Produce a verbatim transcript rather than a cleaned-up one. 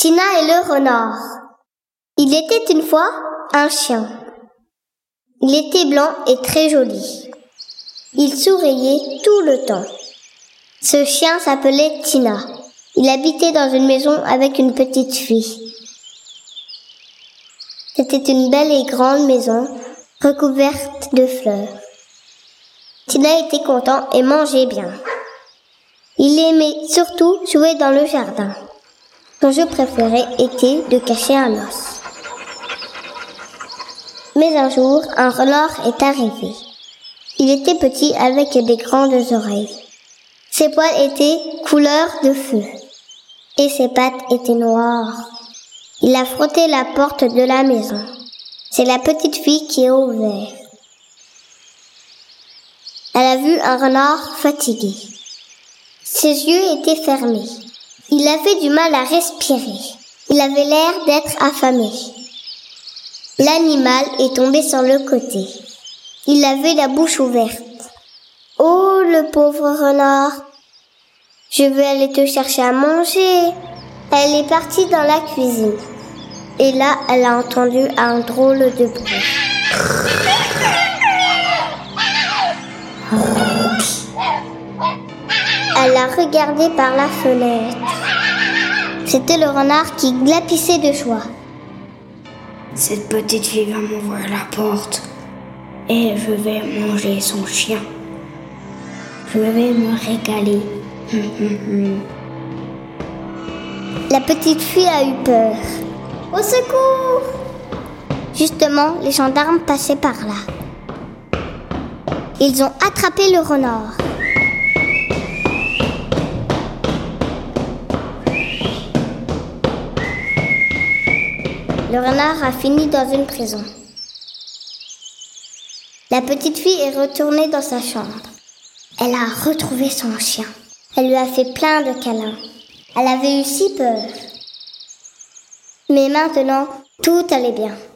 Tina et le renard. Il était une fois un chien. Il était blanc et très joli. Il souriait tout le temps. Ce chien s'appelait Tina. Il habitait dans une maison avec une petite fille. C'était une belle et grande maison, recouverte de fleurs. Tina était content et mangeait bien. Il aimait surtout jouer dans le jardin. Son jeu préféré était de cacher un os. Mais un jour, un renard est arrivé. Il était petit avec des grandes oreilles. Ses poils étaient couleur de feu et ses pattes étaient noires. Il a frotté la porte de la maison. C'est la petite fille qui a ouvert. Elle a vu un renard fatigué. Ses yeux étaient fermés. Il avait du mal à respirer. Il avait l'air d'être affamé. L'animal est tombé sur le côté. Il avait la bouche ouverte. « Oh, le pauvre renard! Je vais aller te chercher à manger. » Elle est partie dans la cuisine. Et là, elle a entendu un drôle de bruit. Elle a regardé par la fenêtre. C'était le renard qui glapissait de joie. Cette petite fille va m'ouvrir la porte et je vais manger son chien. Je vais me régaler. La petite fille a eu peur. Au secours! Justement, les gendarmes passaient par là. Ils ont attrapé le renard. Le renard a fini dans une prison. La petite fille est retournée dans sa chambre. Elle a retrouvé son chien. Elle lui a fait plein de câlins. Elle avait eu si peur. Mais maintenant, tout allait bien.